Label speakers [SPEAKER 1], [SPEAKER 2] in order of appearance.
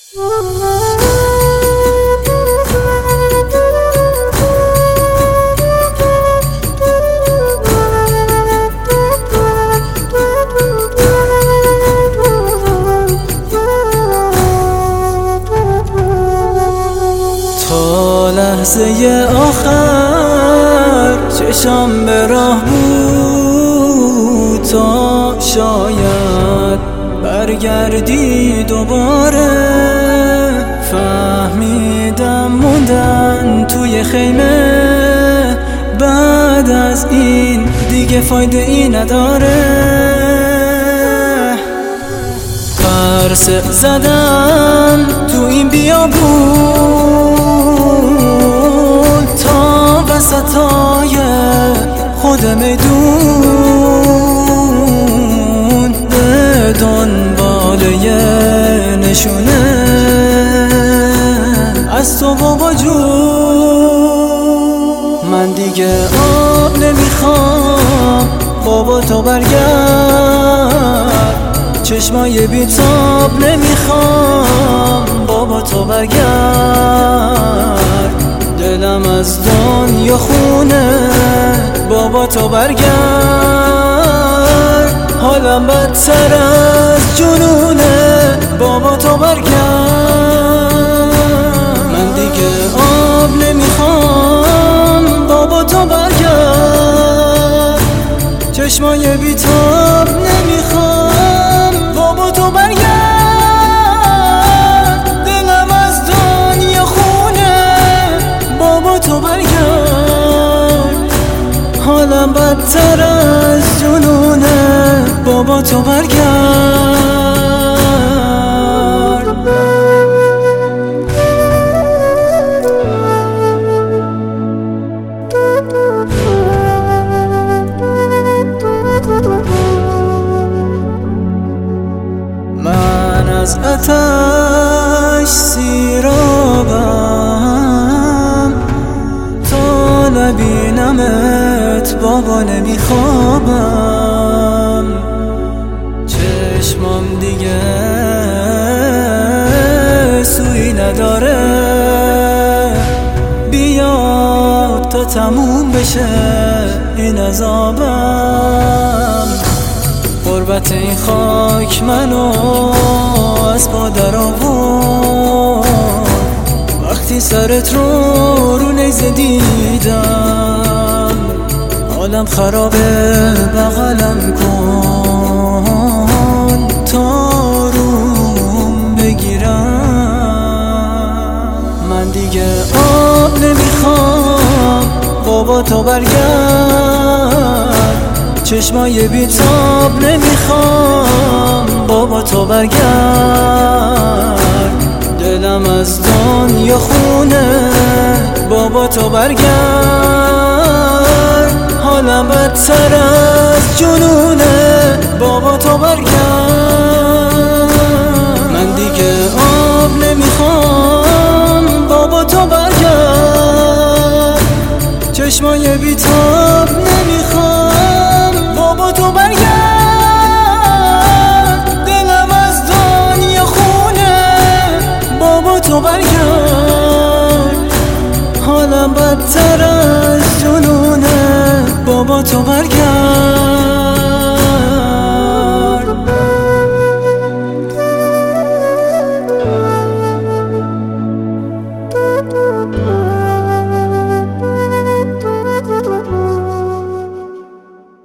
[SPEAKER 1] تا لحظه آخر چشم به راه بود، تا شاید برگردی دوباره. فهمیدم موندن توی خیمه بعد از این دیگه فایده ای نداره. پرسه زدم تو این بیابون تا وسطای خود میدون، به دنبال یه نشونه از تو بابا جون. من دیگه آب نمیخوام بابا، تو برگرد. چشمای بیتاب نمیخوام بابا، تو برگرد. دلم از دنیا خونه بابا، تو برگرد. حالم بدتر از جنونه بابا، تو برگرد. من دیگه آب نمیخوام بابا، تو برگرد. چشمای بیتاب نمیخوام بابا، تو برگرد. دلم از دنیا خونه بابا، تو برگرد. حالم بدتر از جنونه بابا، تو برگرد. من از آتش سیرابم، تا نبینمت بابا نمیخوابم. چشمام دیگه سوی نداره، بیا تا تموم بشه این عذابم. غربت این خاک منو از پا در آورد، وقتی سرت رو نیزه دیدم. حالم خرابه بغلم کن تا روم بگیرم. من دیگه آب نمیخوام بابا، تو برگرد. چشمای بیتاب نمیخوام بابا، تو برگرد. دلم از دنیا خونه بابا، تو برگرد. حالم بدتر از جنونه بابا، تو برگرد. من دیگه آب نمیخوام بابا، تو برگرد. چشمای بیتاب نمیخوام بابا، تو برگرد. دلم از دنیا خونه بابا، تو برگرد. حالم بدتر از جنونه بابا، تو برگرد.